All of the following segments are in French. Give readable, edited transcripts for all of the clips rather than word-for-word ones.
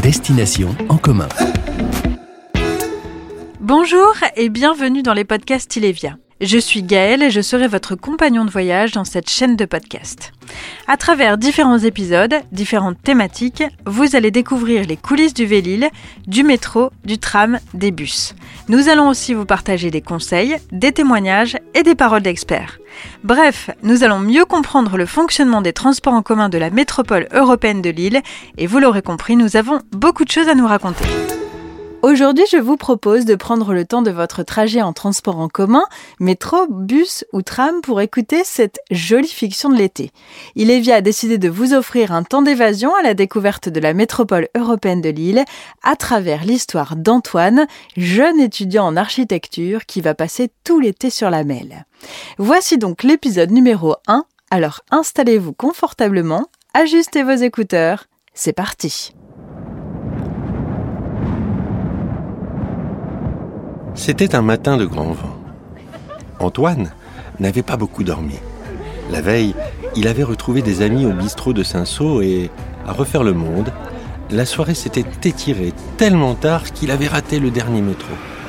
Destination en commun. Bonjour et bienvenue dans les podcasts Ilévia. Je suis Gaëlle et je serai votre compagnon de voyage dans cette chaîne de podcasts. À travers différents épisodes, différentes thématiques, vous allez découvrir les coulisses du Vélil, du métro, du tram, des bus. Nous allons aussi vous partager des conseils, des témoignages et des paroles d'experts. Bref, nous allons mieux comprendre le fonctionnement des transports en commun de la métropole européenne de Lille et vous l'aurez compris, nous avons beaucoup de choses à nous raconter. Aujourd'hui, je vous propose de prendre le temps de votre trajet en transport en commun, métro, bus ou tram pour écouter cette jolie fiction de l'été. Ilévia a décidé de vous offrir un temps d'évasion à la découverte de la métropole européenne de Lille à travers l'histoire d'Antoine, jeune étudiant en architecture qui va passer tout l'été sur la Melle. Voici donc l'épisode numéro 1, alors installez-vous confortablement, ajustez vos écouteurs, c'est parti. C'était un matin de grand vent. Antoine n'avait pas beaucoup dormi. La veille, il avait retrouvé des amis au bistrot de Saint-Saul et, à refaire le monde, la soirée s'était étirée tellement tard qu'il avait raté le dernier métro.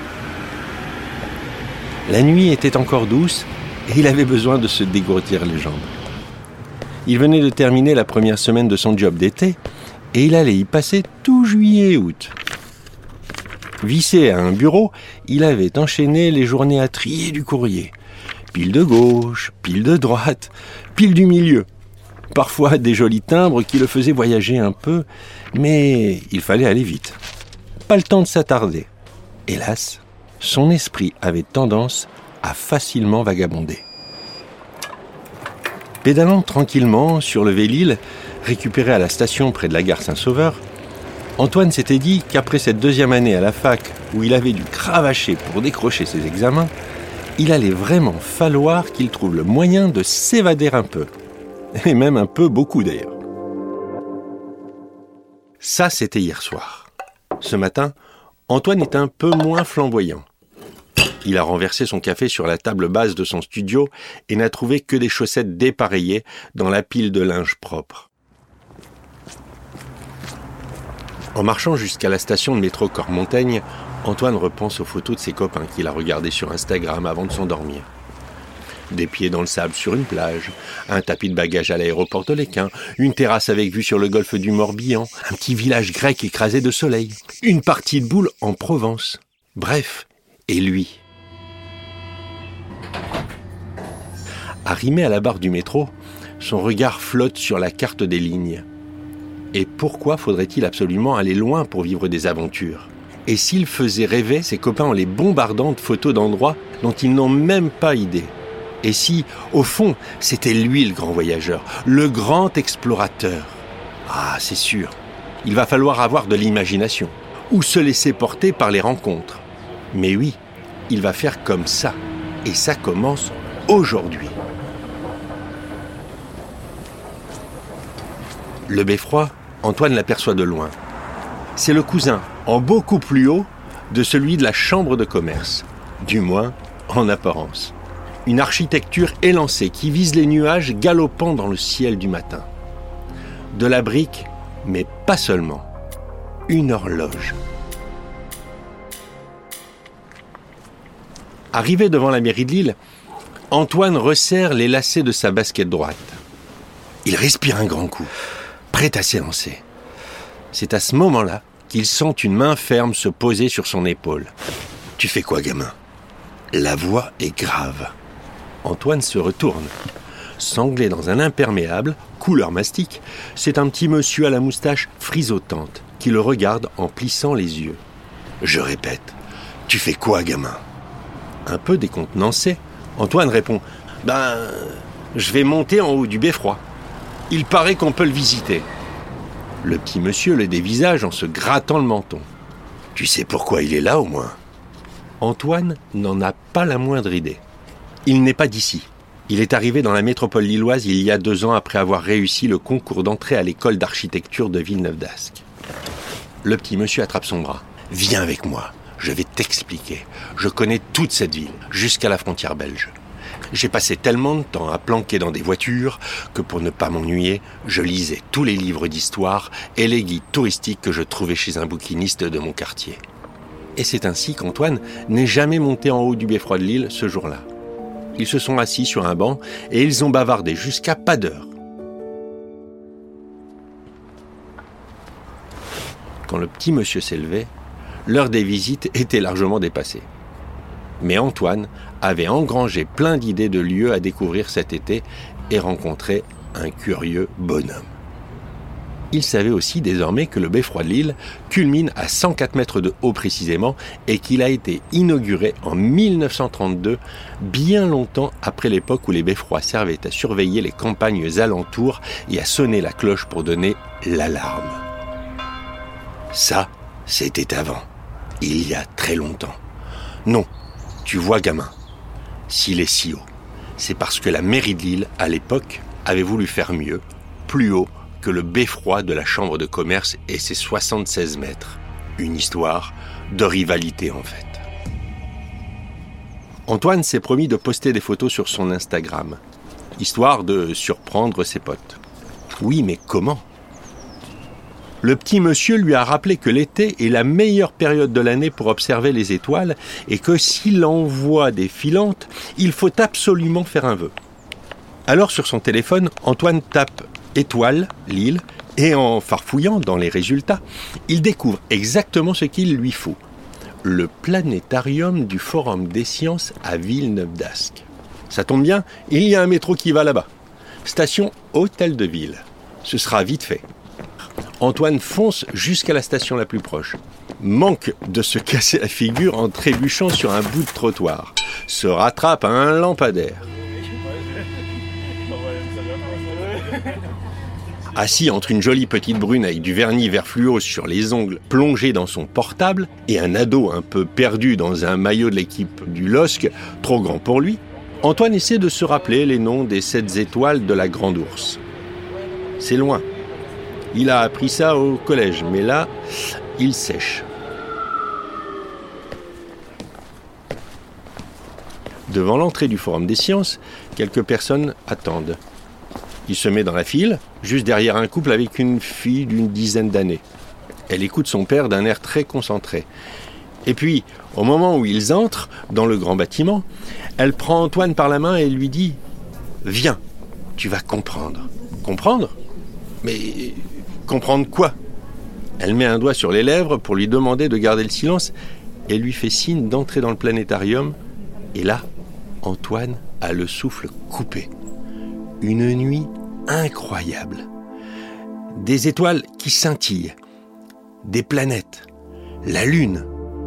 La nuit était encore douce et il avait besoin de se dégourdir les jambes. Il venait de terminer la première semaine de son job d'été et il allait y passer tout juillet et août. Vissé à un bureau, il avait enchaîné les journées à trier du courrier. Pile de gauche, pile de droite, pile du milieu. Parfois des jolis timbres qui le faisaient voyager un peu, mais il fallait aller vite. Pas le temps de s'attarder. Hélas, son esprit avait tendance à facilement vagabonder. Pédalant tranquillement sur le Vélil, récupéré à la station près de la gare Saint-Sauveur, Antoine s'était dit qu'après cette deuxième année à la fac où il avait dû cravacher pour décrocher ses examens, il allait vraiment falloir qu'il trouve le moyen de s'évader un peu. Et même un peu beaucoup d'ailleurs. Ça, c'était hier soir. Ce matin, Antoine est un peu moins flamboyant. Il a renversé son café sur la table basse de son studio et n'a trouvé que des chaussettes dépareillées dans la pile de linge propre. En marchant jusqu'à la station de métro Cormontaigne, Antoine repense aux photos de ses copains qu'il a regardées sur Instagram avant de s'endormir. Des pieds dans le sable sur une plage, un tapis de bagages à l'aéroport de Léquin, une terrasse avec vue sur le golfe du Morbihan, un petit village grec écrasé de soleil, une partie de boules en Provence. Bref, et lui. Arrimé à la barre du métro, son regard flotte sur la carte des lignes. Et pourquoi faudrait-il absolument aller loin pour vivre des aventures ? Et s'il faisait rêver ses copains en les bombardant de photos d'endroits dont ils n'ont même pas idée ? Et si, au fond, c'était lui le grand voyageur, le grand explorateur ? Ah, c'est sûr, il va falloir avoir de l'imagination, ou se laisser porter par les rencontres. Mais oui, il va faire comme ça, et ça commence aujourd'hui. Le beffroi, Antoine l'aperçoit de loin. C'est le cousin, en beaucoup plus haut, de celui de la chambre de commerce. Du moins, en apparence. Une architecture élancée qui vise les nuages galopant dans le ciel du matin. De la brique, mais pas seulement. Une horloge. Arrivé devant la mairie de Lille, Antoine resserre les lacets de sa basket droite. Il respire un grand coup, prêt à s'élancer. C'est à ce moment-là qu'il sent une main ferme se poser sur son épaule. « Tu fais quoi, gamin ?» La voix est grave. Antoine se retourne. Sanglé dans un imperméable, couleur mastic, c'est un petit monsieur à la moustache frisotante qui le regarde en plissant les yeux. Je répète, « Tu fais quoi, gamin ?» Un peu décontenancé, Antoine répond, « je vais monter en haut du beffroi. Il paraît qu'on peut le visiter. » Le petit monsieur le dévisage en se grattant le menton. « Tu sais pourquoi il est là, au moins ?» Antoine n'en a pas la moindre idée. Il n'est pas d'ici. Il est arrivé dans la métropole lilloise il y a 2 ans après avoir réussi le concours d'entrée à l'école d'architecture de Villeneuve-d'Ascq. Le petit monsieur attrape son bras. « Viens avec moi, je vais t'expliquer. Je connais toute cette ville, jusqu'à la frontière belge. J'ai passé tellement de temps à planquer dans des voitures que pour ne pas m'ennuyer, je lisais tous les livres d'histoire et les guides touristiques que je trouvais chez un bouquiniste de mon quartier. Et c'est ainsi qu'Antoine n'est jamais monté en haut du beffroi de Lille ce jour-là. Ils se sont assis sur un banc et ils ont bavardé jusqu'à pas d'heure. Quand le petit monsieur s'est levé, l'heure des visites était largement dépassée. Mais Antoine avait engrangé plein d'idées de lieux à découvrir cet été et rencontré un curieux bonhomme. Il savait aussi désormais que le beffroi de Lille culmine à 104 mètres de haut précisément et qu'il a été inauguré en 1932, bien longtemps après l'époque où les beffrois servaient à surveiller les campagnes alentours et à sonner la cloche pour donner l'alarme. Ça, c'était avant, il y a très longtemps. Non, tu vois gamin, s'il est si haut, c'est parce que la mairie de Lille, à l'époque, avait voulu faire mieux, plus haut que le beffroi de la chambre de commerce et ses 76 mètres. Une histoire de rivalité en fait. Antoine s'est promis de poster des photos sur son Instagram, histoire de surprendre ses potes. Oui, mais comment ? Le petit monsieur lui a rappelé que l'été est la meilleure période de l'année pour observer les étoiles et que s'il en voit des filantes, il faut absolument faire un vœu. Alors sur son téléphone, Antoine tape étoile, Lille, et en farfouillant dans les résultats, il découvre exactement ce qu'il lui faut. Le planétarium du Forum des Sciences à Villeneuve-d'Ascq. Ça tombe bien, il y a un métro qui va là-bas. Station Hôtel de Ville. Ce sera vite fait. Antoine fonce jusqu'à la station la plus proche. Manque de se casser la figure en trébuchant sur un bout de trottoir. Se rattrape à un lampadaire. Assis entre une jolie petite brune avec du vernis vert fluo sur les ongles plongé dans son portable et un ado un peu perdu dans un maillot de l'équipe du LOSC, trop grand pour lui, Antoine essaie de se rappeler les noms des 7 étoiles de la Grande Ourse. C'est loin. Il a appris ça au collège, mais là, il sèche. Devant l'entrée du Forum des Sciences, quelques personnes attendent. Il se met dans la file, juste derrière un couple avec une fille d'une dizaine d'années. Elle écoute son père d'un air très concentré. Et puis, au moment où ils entrent dans le grand bâtiment, elle prend Antoine par la main et lui dit « Viens, tu vas comprendre. » Comprendre ? Mais comprendre quoi ? Elle met un doigt sur les lèvres pour lui demander de garder le silence et lui fait signe d'entrer dans le planétarium. Et là, Antoine a le souffle coupé. Une nuit incroyable. Des étoiles qui scintillent. Des planètes. La Lune.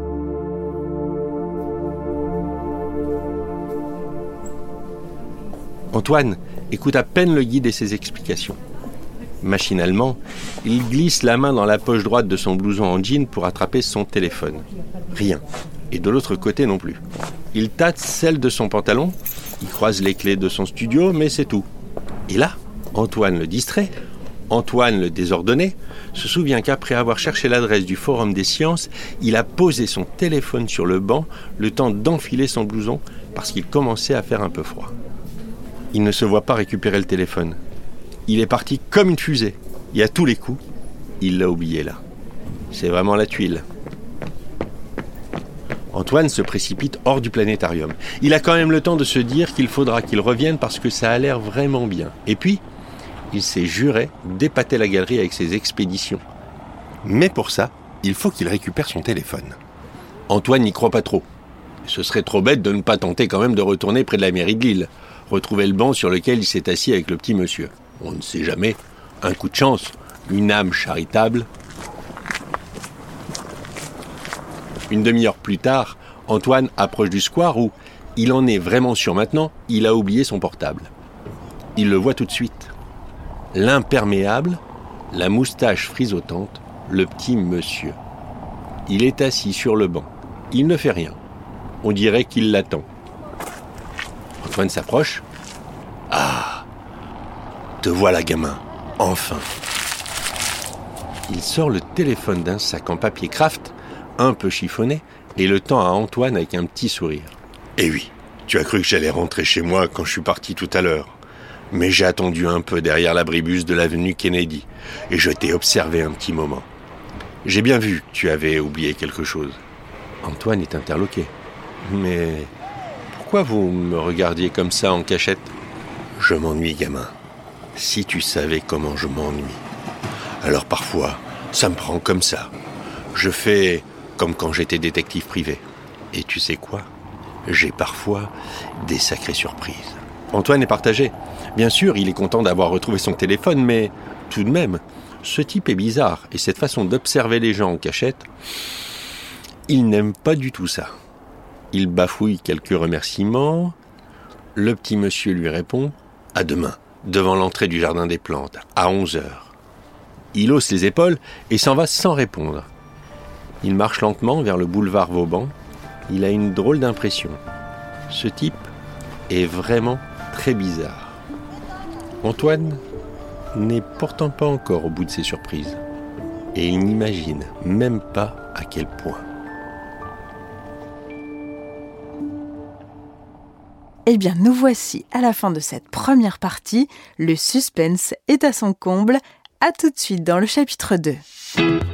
Antoine écoute à peine le guide et ses explications. Machinalement, il glisse la main dans la poche droite de son blouson en jean pour attraper son téléphone. Rien. Et de l'autre côté non plus. Il tâte celle de son pantalon, il croise les clés de son studio, mais c'est tout. Et là, Antoine le distrait, Antoine le désordonné, se souvient qu'après avoir cherché l'adresse du Forum des Sciences, il a posé son téléphone sur le banc, le temps d'enfiler son blouson, parce qu'il commençait à faire un peu froid. Il ne se voit pas récupérer le téléphone. Il est parti comme une fusée, et à tous les coups, il l'a oublié là. C'est vraiment la tuile. Antoine se précipite hors du planétarium. Il a quand même le temps de se dire qu'il faudra qu'il revienne parce que ça a l'air vraiment bien. Et puis, il s'est juré d'épater la galerie avec ses expéditions. Mais pour ça, il faut qu'il récupère son téléphone. Antoine n'y croit pas trop. Ce serait trop bête de ne pas tenter quand même de retourner près de la mairie de Lille, retrouver le banc sur lequel il s'est assis avec le petit monsieur. On ne sait jamais. Un coup de chance, une âme charitable. Une demi-heure plus tard, Antoine approche du square où, il en est vraiment sûr maintenant, il a oublié son portable. Il le voit tout de suite. L'imperméable, la moustache frisotante, le petit monsieur. Il est assis sur le banc. Il ne fait rien. On dirait qu'il l'attend. Antoine s'approche. « Ah, te voilà, gamin, enfin !» Il sort le téléphone d'un sac en papier craft, un peu chiffonné, et le tend à Antoine avec un petit sourire. « Eh oui, Tu as cru que j'allais rentrer chez moi quand je suis parti tout à l'heure. Mais j'ai attendu un peu derrière l'abribus de l'avenue Kennedy et je t'ai observé un petit moment. J'ai bien vu que tu avais oublié quelque chose. Antoine est interloqué. Mais pourquoi vous me regardiez comme ça en cachette ? Je m'ennuie, gamin. Si tu savais comment je m'ennuie. Alors parfois, ça me prend comme ça. Je fais comme quand j'étais détective privé. Et tu sais quoi ? J'ai parfois des sacrées surprises. Antoine est partagé. Bien sûr, il est content d'avoir retrouvé son téléphone, mais tout de même, ce type est bizarre. Et cette façon d'observer les gens en cachette, il n'aime pas du tout ça. Il bafouille quelques remerciements. Le petit monsieur lui répond « À demain, devant l'entrée du jardin des plantes, à 11h. » Il hausse les épaules et s'en va sans répondre. Il marche lentement vers le boulevard Vauban. Il a une drôle d'impression. Ce type est vraiment très bizarre. Antoine n'est pourtant pas encore au bout de ses surprises. Et il n'imagine même pas à quel point. Eh bien, nous voici à la fin de cette première partie. Le suspense est à son comble. À tout de suite dans le chapitre 2.